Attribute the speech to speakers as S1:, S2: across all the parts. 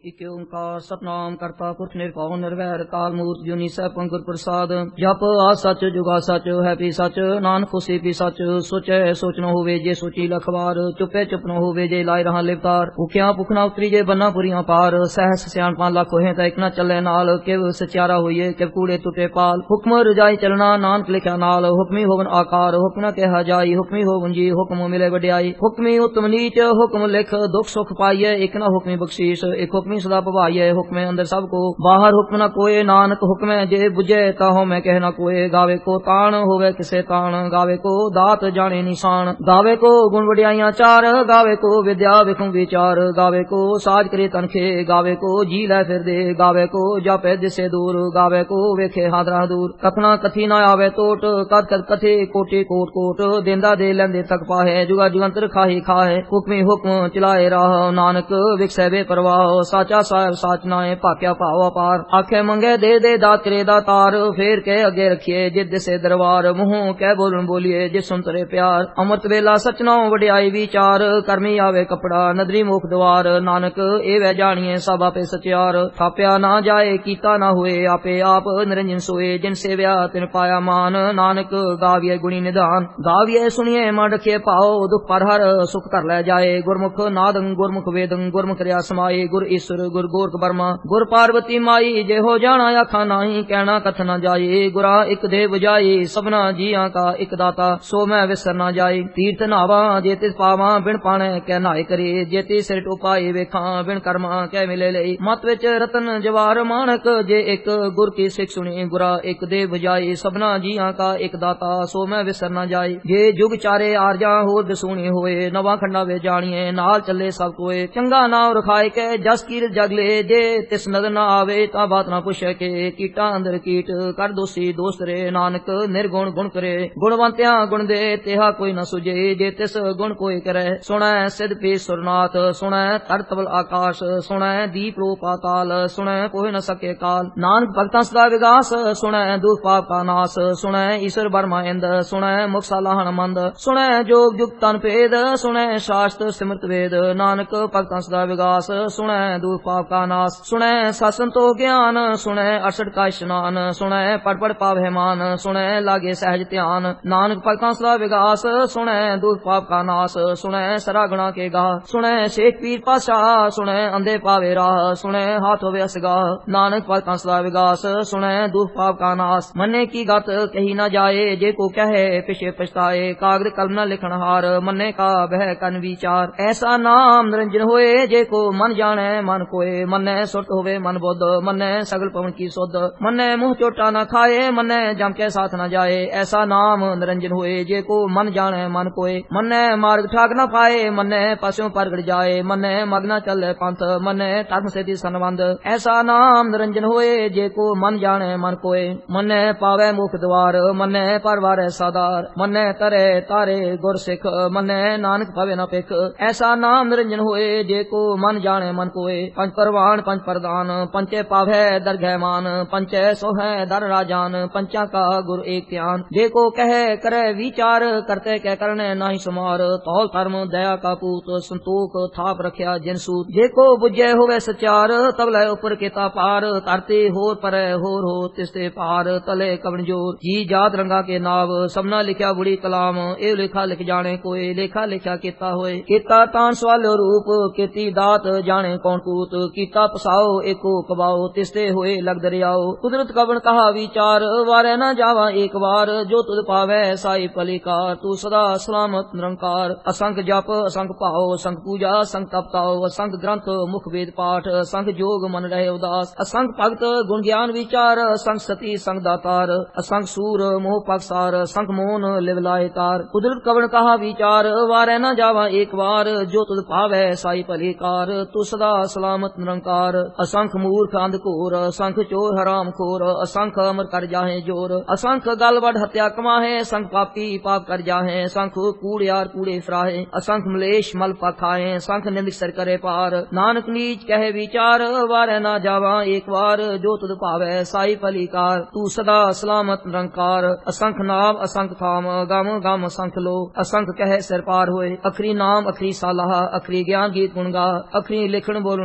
S1: इक ओंकार सतनाम करता पुरख निरभव निर्वैर काल मूर्त जुनी सैभं गुर प्रसाद जप आ सच जुगा सच है पी सच नानक होसी पी सच सोचे सोच न होवे जे सोची लखवार चुपे चुप न होवे जे लाए रहा लिवतार भुखिया भुख न उतरी जे बन्ना पुरियां पार सहस सियाणपा लख होए तां इक न चले नाल किव सचारा होइए किव कूड़े टुटे पाल हुक्म रजाई चलना नानक लिखा नाल हुक्मी होवन आकार हुक्म न कहा जाई हुक्मी होवन जी हुक्म मिले वड्याई हुक्मी उत्तम नीच हुक्म लिख दुख सुख पाइए एक न हुक्मी बख्शीश एक हुक्मी सदा भवाइए हुक्मे अंदर सब को बाहर हुक्म न कोय नानक हुक्मे जे बुझे ताहो मैं कह न कोय गावे को ताण होवे किसे ताण गावे को दात जाने निशान गावे को गुण वड्याइयां चार गावे को विद्या विखुं विचार गावे को साज करे तनखे गावे को जी लै फिर दे गावे को जापे दिसे दूर गावे को वेखे हादरा दूर कथना कथी न आवे टोट कद कद कथे कोटे कोट कोट देंदा दे लेंदे तक पाहे जुगा जुगंतर खाही खाए हुक्मी हुक्म चलाए राह नानक विकसे बेपरवाह साचा साहिब साचनाए भाक्या भाव अपार आखे मंगे दे दात करे दातार फेर के अगे रखिए जिद से दरबार मुंह कह बोलन बोलिए जिस सुनतरे प्यार अमृत वेला सचना वड्याई विचार कर्मी आवे कपड़ा नदरी मुख द्वार नानक ए वह जानिए सब आपे सचियार थाप्या ना जाए कीता ना हुए आपे आप निरंजन सोए जिन सेव्या तिन पाया मान नानक गाविए गुणी निधान गाविए सुनिए मन रखिए पाओ दुख पर हर सुख कर ले जाए गुरमुख नादं गुरमुख वेदं गुरमुख रिया समाए गुर ईश्वर गुर गोरख बर्मा गुर पार्वती माई जे हो जाना आखा नाही कहना कथ न जाए गुरा एक देव जाए सबना जिया का एक दाता सो मैं विसर न जाए तीर्थ नावा जे तिस पावा बिन पाने कह नाए करे जे तिस सिर टोपाए वेखा बिन कर्मा कह मिले ले मत विच रतन जवार मानक जे एक गुर की सिख सुनी गुरा एक देव जाए सबना जिया का एक दाता सो मैं विसर न जाए जे जुग चारे आरजा होर दसूनी होए नवा खंडा वे जानिए नाल चले सब कोए चंगा नाव रखाए के जस कीर जगले जे तिस नदर न आवे ता बात न पुछे के कीटा अंदर कीट कर दोषी दोस्त रे नानक निर्गुण गुण करे गुणवंत्या गुण दे तेहा कोई न सुझे जे तिस गुण कोई करे सुनै सिद्ध पी सुरनाथ सुनै तरतबल आकाश सुनै दीप लो पाताल सुनै कोई न सके काल नानक भक्तां सदा विगास सुनै दुख पाप का नाश सुनै ईश्वर बर्मा इंद सुनै मुख सालाहन मंद सुनै जोग जुग तन भेद सुनै शास्त्र सिमृत वेद नानक भक्तां सदा विगास सुनै दुख पाप का नाश सुनै सत्संतो ज्ञान सुनै 68 का स्नान सुनै पढ़ पढ़ पावे मान सुनै लागे सहज ध्यान नानक भक्तां सदा विगास सुनै दुख पाप का नाश सुनै सरा गुणा के गा सुनै शेख पीर पाशा सुनै अंधे पावे राह सुनै हाथ होवे असगा नानक भक्तां सदा विगास सुनै दुख पाप का नाश मन्ने की गत कही न जाए जे को कहे पिछे पछताए कागज कलम न लिखन हार मन्ने का बह कन विचार ऐसा नाम निरंजन होए जे को मन जाने मन कोय मन्ने सुरत होवे मन बुद्ध मन्ने सगल पवन की सुध मन्ने मुंह चोटा न खाए मन्ने जम के साथ न जाए ऐसा नाम निरंजन होए जे को मन जाने मन कोय मन्ने मार्ग ठाक न पाए मन्ने पशु परगड़ जाए मन्ने मग न चले पंथ मन्ने धर्म से संबंध ऐसा नाम निरंजन होए जे को मन जाने मन कोय मन्ने पावे मुख द्वार मन्ने परवारे सादार मन्ने तरे तारे गुर सिख मन्ने नानक पवे न पिख ऐसा नाम निरंजन होए जे को मन जाने मन कोय पंच परवान पंच प्रदान पंचे पावे दरगह मान पंचे सोहे दर राजान पंचा का गुरु एक ध्यान जे को कहे करे विचार करते कह करने नहीं सुमार तौल धर्म दया का पूत संतोख थाप रखया जिन सूत जे को बुझे होवे सचार तब लय ऊपर केता पार तरते होर पर होर हो तिसते पार तले कवन जोर जी जात रंगा के नाव सबना लिखया बुड़ी कलाम ए लेखा लिख जाने कोई लेखा लिखा केता होए केता तान सवाल रूप केती दात जाने कौन कूत कीता पसाओ एको कबाओ तिसते होए लग दरियाओ कुदरत कवन कहा विचार वारे न जावा एक बार जो तुद पावे साई पलिकार तू सदा सलामत निरंकार असंख जप असंख भाव असंख पूजा असंख तपताओ असंख ग्रंथ मुख वेद पाठ असंख जोग मन रहे उदास असंख भक्त गुण ज्ञान विचार असंख सती संग दातार असंख सूर मोह पक्षार असंख मोन लिवलाए तार कुदरत कवन कहा विचार वारे न जावा एक बार जो तुद पावे साई पलिकार तू सदा सलामत निरंकार असंख मूर्ख अंधकोर असंख चोर हराम खोर असंख अमर कर जाहे जोर असंख गल बढ़ हत्या कमाहे असंख पापी पाप कर जाहे असंख कूड़ियार कूड़े फराहे असंख मलेश मल पखाए असंख निंद सर करे पार नानक नीच कहे विचार वारे ना जावा एक बार जो तुद पावे साई पलिकार तू सदा सलामत निरंकार असंख नाम असंख थाम गम गम असंख लो असंख कहे सिर पार होए अखरी नाम अखरी सालाह अखरी ज्ञान गीत गुणगा अखरी लिखण बोलन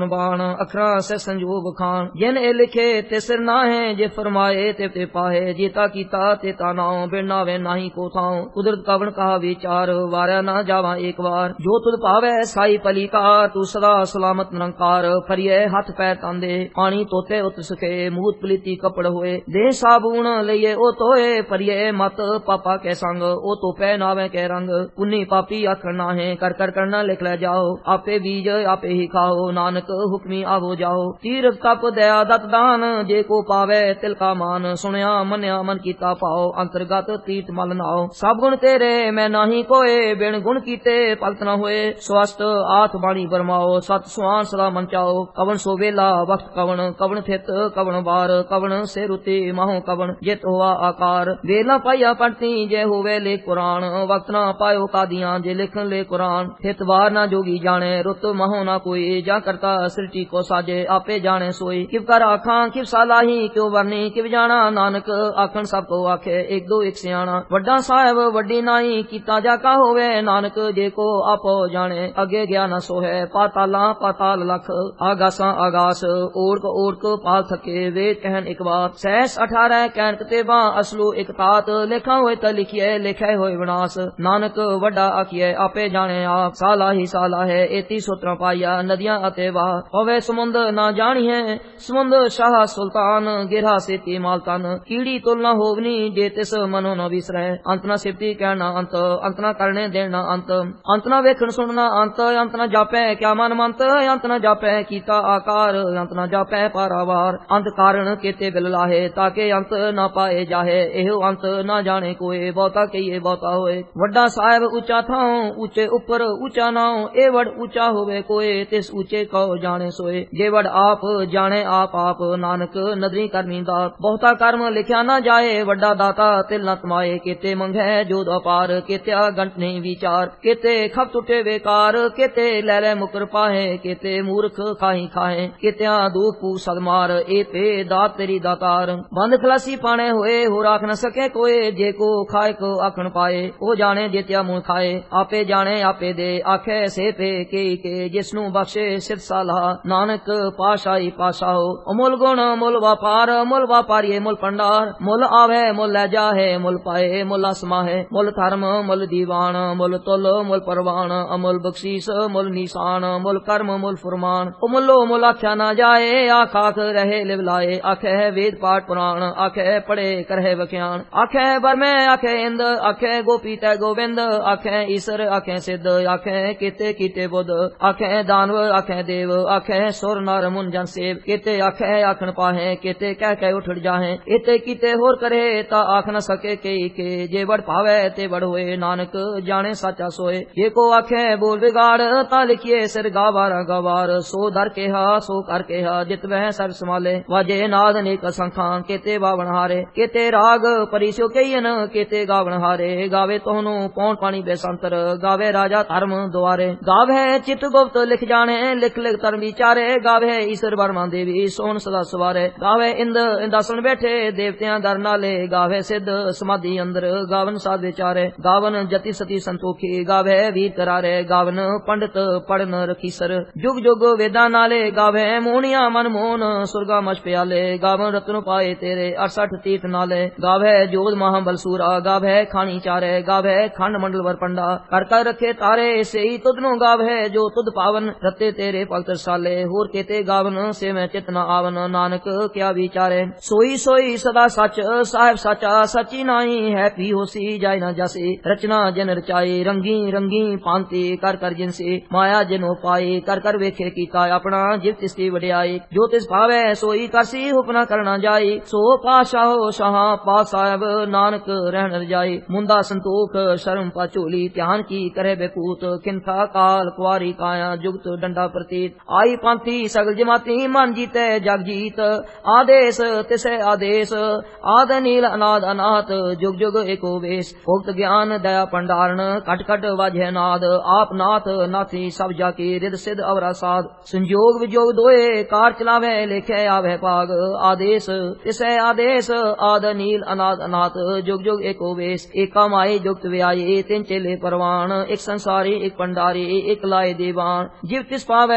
S1: कुर्बान अखरा से संजोग खान जिन ए लिखे ते सिर ना है जे फरमाए ते पाहे जेता कीता ते तानाओ बिना वे नाही को थाओ कुदरत कवन कहा विचार वारा ना जावा एक बार जो तुद पावे साई पलीकार तू सदा सलामत निरंकार फरिए हाथ पैर तांदे पानी तोते उत सके मूत पलीती कपड़ होए दे साबुन लइए ओ तोए फरिए मत पापा के संग ओ तो पै नावे के रंग पुन्नी पापी आखना है कर कर करना लिख ले जाओ आपे बीज आपे ही खाओ नानक हुक्मी आवो जाओ तीर्थ तप दया दत दान जे को पावे तिल का मान सुनया मन्या मन कीता पाओ अंतर्गत तीर्थ मल नाओ सब गुण तेरे मैं नाही कोए बिन गुण कीते पलत न होए स्वस्थ आठ बाणी बरमाओ सत सुहान सदा मन चाओ कवन सो वेला वक्त कवन कवन थित कवन बार कवन से रुति माहो कवन जित हुआ आकार वेला पाइया पढ़ती जे होवे ले कुरान वक्त ना पायो कादियां जे लिखन ले कुरान थित बार ना जोगी जाने रुत महो ना कोई जा करता सृष्टि को साजे आपे जाने सोई किव कर आखां किव सालाही क्यों वरनी किव जाना नानक आखन सब को आखे एक दो एक सियाणा वड्डा साहिब वड्डी नाई कीता जा का होवे नानक जे को आपो जाने अगे गया न सोहे पाताला पाताल लख आगासा आगास ओढ़ पाल थके वेद कहन एक बात सहस 18 कहन कतेबा असलो एक तात लिखा होए त लिखिए लिखे होए विनाश नानक वड्डा आखिए आपे जाने आप साला ही साला है एती सूत्र पाइया नदियां अते वाह होवे समुंद ना जानी है समुंद शाह सुल्तान गिरा सेती मालतन कीड़ी तुलना होवनी जे तिस मनो न विसरे अंत न सिफती कहना अंत न करने देना अंत न वेखन सुनना अंत न जापे क्या मन मंत अंत न जापे कीता आकार अंत न जापे पारावार अंत कारण केते बिल लाहे ताके अंत न पाए जाहे एहो अंत न जाने कोई बहुता कहिए बहुता होए वड्डा साहिब ऊंचा थाओ ऊंचे ऊपर ऊंचा नाओ ए वड ऊंचा होवे कोई तिस ऊंचे कहो जाने सोए जे वड आप जाने आप नानक नदरी करनी दात बहुता कर्म लिखा न जाए वड्डा दाता तिल न तमाए केते मंगे जो अपार केत्या गंट नहीं विचार केते खप टूटे बेकार केते लैले मुकर पाहे केते मूर्ख खाही खाहे केत्या दुख पू सदमार एते दात तेरी दातार बंद खलासी पाने होए हो राख न सके कोई जे को खाए को आखन पाए ओ जाने जेत्या मुंह खाए आपे जाने आपे दे आखे से पे के जिसनु बख्शे सिद्ध साला नानक पाशाई पाशाओ अमूल गुण मूल व्यापारी मूल पंडार मूल आवे मूल ले जाहे मूल पाए मूल आसमा है मूल धर्म मूल दीवान मूल तुल मूल परवान अमूल बख्शीस मूल निशान मूल कर्म मूल फुरमान उमलो मूल आख्या न जाए आख रहे लिवलाए आखे वेद पाठ पुराण आखे पढ़े करहे वख्यान आखे बरमे आखे इंद आखे गोपी तय गोविंद आखे ईश्वर आखे सिद्ध आखे केते कीते बुद्ध आखे दानव आखे देव आखे सुर नर मुन जन सेव केते आखे आखन पाहे केते कह उठ जाहे एते कीते होर करे ता आख न सके के जे बड़ पावे ते बड़ होए नानक जाने साचा सोए ये को आखे बोल बिगाड़ ता लिखिए सिर गवार सो धर के हा सो कर के हा जित वह सब संभाले वाजे नाद नेक संखान केते बावण हारे केते राग परिसो केयन केते गावण हारे गावे तोहनु पौन पानी बेसंतर गावे राजा धर्म द्वारे गावे चित गुप्त लिख जाने लिख धर्म विचारे गावे ईश्वर वर्मा देवी सोन सदा सवारे गावे इंद इंदासन बैठे देवतियां दर नाले गावे सिद्ध समाधि अंदर गावन साध विचारे गावन जति सती संतोखी गावे वीर करारे गावन पंडित पढ़न रखीसर जुग जुग वेदा नाले गावे मोहनिया मन मोहन सुरगा मश प्याले गावन रत्न पाए तेरे 68 तीर्थ नाले गावे जोध महाबल सूरा गावे खानी चारे गावे खंड मंडल वर पंडा कर कर रखे तारे से ही तुदनो गावे जो तुद पावन रते तेरे पवित्र साले होर केते गावन से मैं चितना आवन नानक क्या विचारे सोई सोई सदा सच साहेब साचा सची नाही है पी होसी जाय न जासी रचना जन रचाई रंगी रंगी पांति कर कर जिनसे माया जिनो पाई कर कर वेखे कीता अपना जिव तिसकी वड्याई जो तिस भावे सोई करसी हुक्म करना जाई सो पाशाहो शाह पा साहेब नानक रहन जाई मुंदा संतोख शर्म पाचोली ध्यान की करे बेकूत किनका काल कुआरी काया जुगत डंडा प्रतीत आई पांति सगल जमाती मन जीते जग जीत आदेश तिसे आदेश आद नील अनाद अनाथ जुग जुग एको वेश उक्त ज्ञान दया पंडारण कट कट वाजे नाद आप नाथ नाथी सब जाकी रिद सिद्ध अवरा साध संयोग वियोग दोए कार चलावे लेखे आवे पाग आदेश तिसे आदेश आद नील अनाद अनाथ जुग जुग एको वेश एका माई जुगत व्यायी तीन चेले परवान एक संसारी एक पंडारी एक लाए दीवान जीव तिस पावे तिवे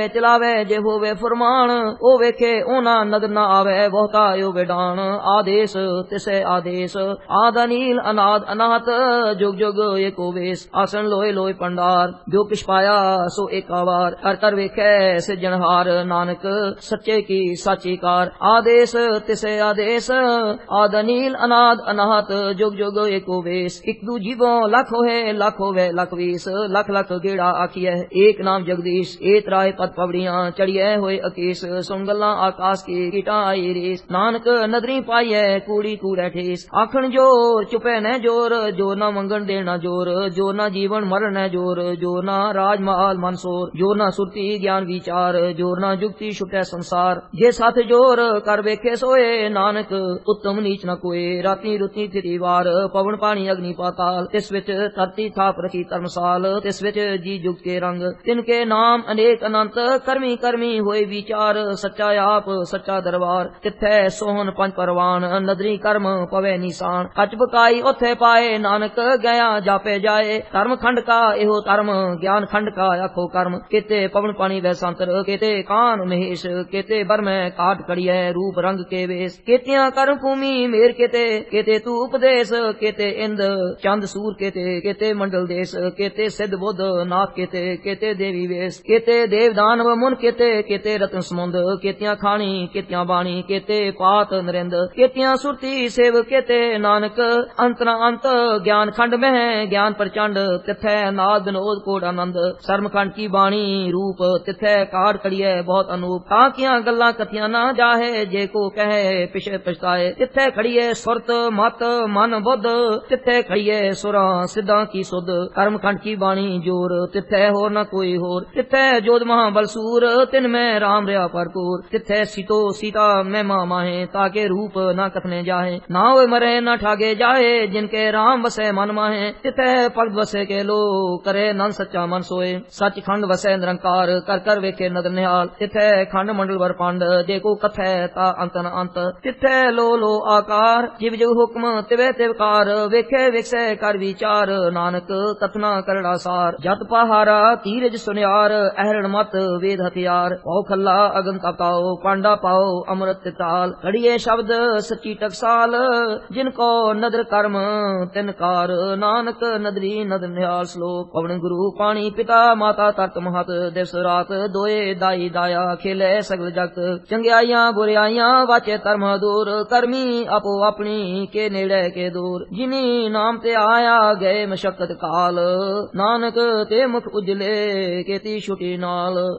S1: ਚਲਾਵੇ ਜੇ ਹੋਵੇ ਫਰਮਾਨ, ਉਹ ਵੇਖੇ ਉਹਨਾਂ ਨਦਰ ਨਾ ਆਵੇ ਬਹੁਤਾ ਹੋਵੇ ਡਾਣ। ਆਦੇਸ ਤਿਸੈ ਆਦੇਸ ਆਦ ਅਨੀਲ ਅਨਾਦ ਅਨਾਹਤ, ਜੁਗ ਜੁਗ ਏਕੋ ਵੇਸ ਆਸਣ ਲੋਏ ਲੋਏ ਪੰਡਾਰ। ਜੋ ਕਿਛ ਪਾਇਆ ਸੋ ਏਕਾ ਵਾਰ, ਕਰ ਕਰ ਵੇਖੈ ਸਿਰਜਣਹਾਰ, ਨਾਨਕ ਸੱਚੇ ਕੀ ਸਾਚੀ ਕਾਰ। ਆਦੇਸ ਤਿਸੈ ਆਦੇਸ ਆਦ ਅਨੀਲ ਅਨਾਦ ਅਨਾਹਤ, ਜੁਗ ਜੁਗ ਏਕੋ ਵੇਸ। ਇੱਕ ਦੂ ਜੀਵੋ ਲੱਖ ਹੋਏ ਲੱਖ ਹੋਵੇ ਲੱਖ ਵੀਸ, ਲੱਖ ਲੱਖ ਗੇੜਾ ਆਖੀਐ ਏਕ ਨਾਮ ਜਗਦੀਸ਼। ਏ ਤਰਾਏ ਪਦ ਪਵੜੀਆਂ ਚੜੀਐ ਹੋਏ ਅਕੀਸ, ਸੁਣ ਗੱਲਾਂ ਆਕਾਸ ਕੀ ਕੀਟਾਂ ਆਈ ਰੇਸ। ਨਾਨਕ ਨਦਰੀ ਪਾਈਐ ਕੂੜੀ ਕੂੜੈ ਠੇਸ, ਆਖਣ ਜੋਰ ਚੁਪੈ ਨੈ ਜੋਰ, ਜੋ ਨਾ ਮੰਗਣ ਦੇਣਾ ਜੋਰ। ਜੋ ਨਾ ਜੀਵਨ ਮਰਨ ਹੈ ਜੋਰ, ਜੋ ਨਾ ਰਾਜ ਮਹਾਲ ਮਨਸੋਰ। ਜੋ ਨਾ ਸੁਰਤੀ ਗਿਆਨ ਵਿਚਾਰ, ਜੋ ਨਾ ਜੁਗਤੀ ਛੁਟੈ ਸੰਸਾਰ। ਜੇ ਸਾਥ ਜੋਰ ਕਰ ਵੇਖੇ ਸੋਏ, ਨਾਨਕ ਉੱਤਮ ਨੀਚ ਨ ਕੋਏ। ਰਾਤੀ ਰੁਤੀ ਫਿਰੀ ਵਾਰ, ਪਵਨ ਪਾਣੀ ਅਗਨੀ ਪਾਤਾਲ, ਤਿਸ ਵਿੱਚ ਧਰਤੀ ਥਾਪ ਰਖੀ ਧਰਮਸਾਲ। ਤਿਸ ਵਿੱਚ ਜੀ ਜੁਗਤ ਕੇ ਰੰਗ, ਤਿਨ ਕੇ ਨਾਮ ਅਨੇਕ ਅਨੰਤ। ਕਰਮੀ ਕਰਮੀ ਹੋਏ ਵਿਚਾਰ, ਸੱਚਾ ਆਪ ਸੱਚਾ ਦਰਬਾਰ। ਤਿੱਥੈ ਸੋਹਣ ਪੰਜ ਪਰਵਾਨ, ਨਦਰੀ ਕਰਮ ਪਵੇ ਨਿਸ਼ਾਨ। ਕੱਚ ਬਕਾਈ ਉਥੇ ਪਾਏ, ਨਾਨਕ ਗਿਆ ਜਾਪੇ ਜਾਏ। ਧਰਮ ਖੰਡ ਕਾ ਇਹੋ ਧਰਮ, ਗਿਆਨ ਖੰਡ ਕਾ ਆਖੋ ਕਰਮ। ਕਿਤੇ ਪਵਨ ਪਾਣੀ ਵੈ ਸੰਤਰ, ਕਿਤੇ ਕਾਨ ਮਹੇਸ਼। ਕਿਤੇ ਬਰਮੈ ਕਾਟ ਕੜੀਐ, ਰੂਪ ਰੰਗ ਕੇ ਵੇਸ। ਕਿਤਿਆਂ ਕਰਮ ਭੂਮੀ ਮੇਰ ਕਿਤੇ ਤੂ ਉਪਦੇਸ਼। ਕਿਤੇ ਇੰਦ ਚੰਦ ਸੂਰ ਕਿਤੇ ਮੰਡਲ ਦੇਸ਼। ਕਿਤੇ ਸਿੱਧ ਬੁੱਧ ਨਾਥ ਕਿਤੇ ਦੇਵੀ ਵੇਸ। ਕਿਤੇ ਦੇਵ ਦਾਨਵ ਮੁਨ ਕਿਤੇ ਰਤਨ ਸਮੁੰਦ। ਕਿਤਿਆਂ ਖਾਣੀ ਕਿਤਿਆਂ ਬਾਣੀ, ਕਿਤੇ ਪਾਤ ਨਰਿੰਦ। ਕਿਤਿਆਂ ਸੁਰਤੀ ਸੇਵ ਕਿਤੇ ਨਾਨਕ ਅੰਤ ਨ ਅੰਤ। ਗਿਆਨ ਖੰਡ ਮਹਿ ਗਿਆਨ ਪ੍ਰਚੰਡ, ਤਿਥੈ ਨਾਦ ਵਿਨੋਦ ਕੋਟ ਆਨੰਦ। ਸਰਮ ਖੰਡ ਕੀ ਬਾਣੀ ਰੂਪ, ਤਿਥੈ ਕਾੜ ਕੜੀਐ ਬਹੁਤ ਅਨੂਪ। ਤਾਂ ਕੀਆਂ ਗੱਲਾਂ ਕਥੀਆਂ ਨਾ ਜਾਹੇ, ਜੇ ਕੋ ਕਹੇ ਪਿਛੇ ਪਛਤਾਏ। ਤਿਥੈ ਖੜੀਐ ਸੁਰਤ ਮਤ ਮਨ ਬੁੱਧ, ਤਿਥੈ ਖੜੀਐ ਸੁਰਾਂ ਸਿੱਧਾਂ ਕੀ ਸੁਧ। ਕਰਮ ਖੰਡ ਕੀ ਬਾਣੀ ਜੋਰ, ਤਿਥੈ ਹੋਰ ਨ ਕੋਈ ਹੋਰ। ਤਿਥੈ ਜੋਧ ਮਹਾ ਬਲਸੂਰ, ਤਿਨ ਮੈਂ ਰਾਮ ਰਿਆ ਭਰਪੂਰ। ਤਿਥੈ ਸੀਤਾ ਮਹਿਮਾ ਮਾਹੇ, ਤਾਕੇ ਰੂਪ ਨਾ ਕਥਨੇ ਜਾਹੇ। ਨਾ ਹੋਏ ਮਰੇ ਨਾ ਠਾਗੇ ਜਾਏ, ਜਿਨਕੇ ਰਾਮ ਵਸੈ ਮਨ ਮਾਹੇ। ਤਿਥੈ ਭਗਤ ਵਸੈ ਕੇ ਲੋ, ਕਰੇ ਨਨ ਸੱਚਾ ਮਨ ਸੋਏ। ਸੱਚ ਖੰਡ ਵਸੈ ਨਿਰੰਕਾਰ, ਕਰ ਕਰ ਵੇਖੇ ਨਦਰ ਨਿਹਾਲ। ਤਿਥੈ ਖੰਡ ਮੰਡਲ ਵਰ ਪੰਡ, ਜੇ ਕੋ ਕਥੈ ਤਾ ਅੰਤ ਨ ਅੰਤ। ਤਿਥੈ ਲੋ ਲੋ ਆਕਾਰ, ਜਿਵ ਜਿਵ ਹੁਕਮ ਤਿਵੈ ਤਿਵਕਾਰ। ਵੇਖੇ ਵੇਖੈ ਕਰ ਵਿਚਾਰ, ਨਾਨਕ ਕਥਨਾ ਕਰੜਾ ਸਾਰ। ਜਤ ਪਹਾਰਾ ਧੀਰਜ ਸੁਨਿਆਰ, ਅਹਰਣ ਮਤ ਵੇਦ ਹਥਿਆਰ। ਪਾਉ ਖੱਲਾ ਅਗਨ ਤਪਾਓ, ਪਾਂਡਾ ਪਾਓ ਅੰਮ੍ਰਿਤ ਤਾਲ। ਘੜੀਏ ਸ਼ਬਦ ਸੱਚੀ ਟਕਸਾਲ, ਜਿਨ ਕੋ ਨਦਰ ਕਰਮ ਤਿਨ ਕਾਰ। ਨਾਨਕ ਨਦਰੀ ਨਦਰ ਨਿਹਾਲ। ਸ਼ਲੋਕ ਪਵਨ ਗੁਰੂ ਪਾਣੀ ਪਿਤਾ ਮਾਤਾ ਤਰਤ ਮਹਤ। ਦਿਵਸ ਰਾਤ ਦੋਏ ਦਾਈ ਦਾਇਆ, ਖੇਲੇ ਸਗਲ ਜਗਤ। ਚੰਗਿਆਈਆਂ ਬੁਰਿਆਈਆਂ ਵਾਚੇ ਧਰਮ ਦੂਰ। ਕਰਮੀ ਆਪੋ ਆਪਣੀ ਕੇ ਨੇੜੇ ਕੇ ਦੂਰ। ਜਿਨੀ ਨਾਮ ਤੇ ਆਇਆ ਗਏ ਮਸ਼ਕਤ ਕਾਲ, ਨਾਨਕ ਤੇ ਮੁਖ ਉਜਲੇ ਕੀਤੀ ਛੁਟੀ ਨਾਲ।